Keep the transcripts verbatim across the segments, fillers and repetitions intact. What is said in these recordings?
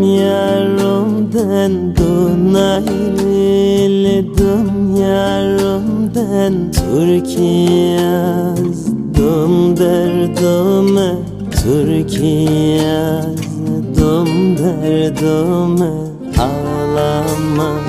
yarımdan, dün ayrıldım yarımdan. Türkiye yazdım derdime, Türkiye yazdım derdime. Ağlamak,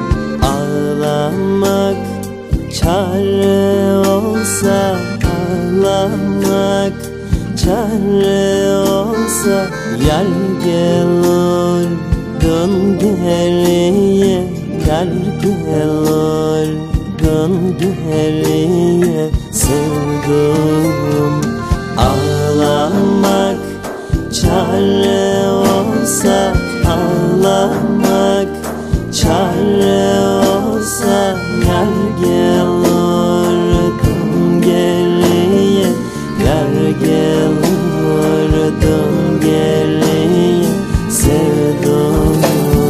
ağlamak çare olsa, ağlamak çare olsa. Yar gelir dön geriye, yar gelir dön geriye. Sevduğum ağlamak çare olsa, ağlamak çare olsa. Yar gelir dön geriye, yar gelir dön geriye. Sevduğum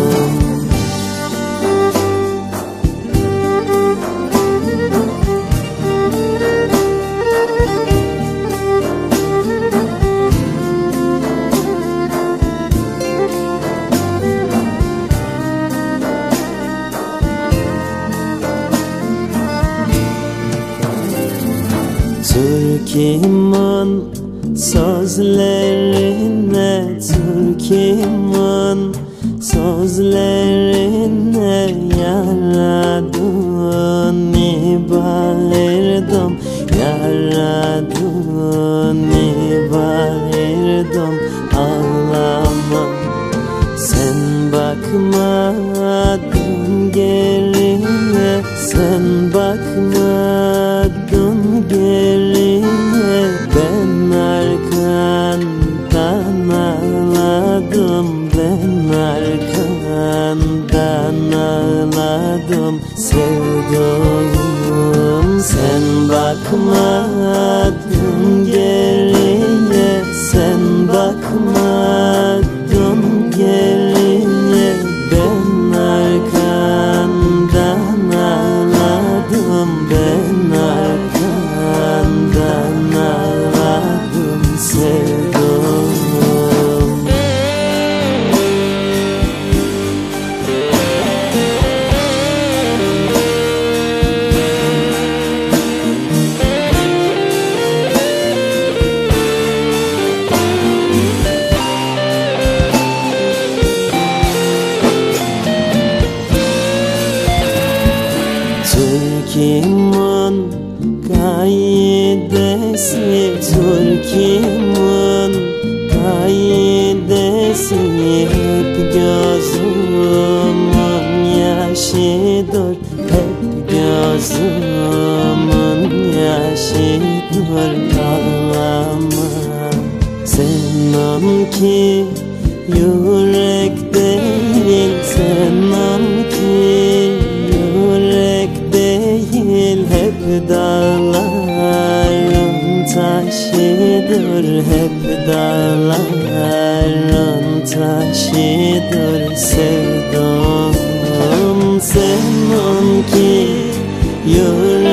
Türk'imin sözlerine, Türk'imin sözlerine yaradığını bağırdım, yaradığını bağırdım. Ağlama, sen bakmadın geriye, sen bakmadın geriye. Ben arkandan ağladım, ben arkandan ağladım. Sevduğum, sen bakmadın geriye, sen bakmadın geriye. Ben arkandan ağladım, ben arkandan ağladım. Sevduğum Türk'imin kaidesi, Türk'imin kaidesi. Hep gözümün yaşıdır, hep gözümün yaşıdır. Ağlama, seninki yürek değil, seninki yürek değil. Hep dağların taşıdır, hep dağların taşıdır. Sevduğum, seninki yürek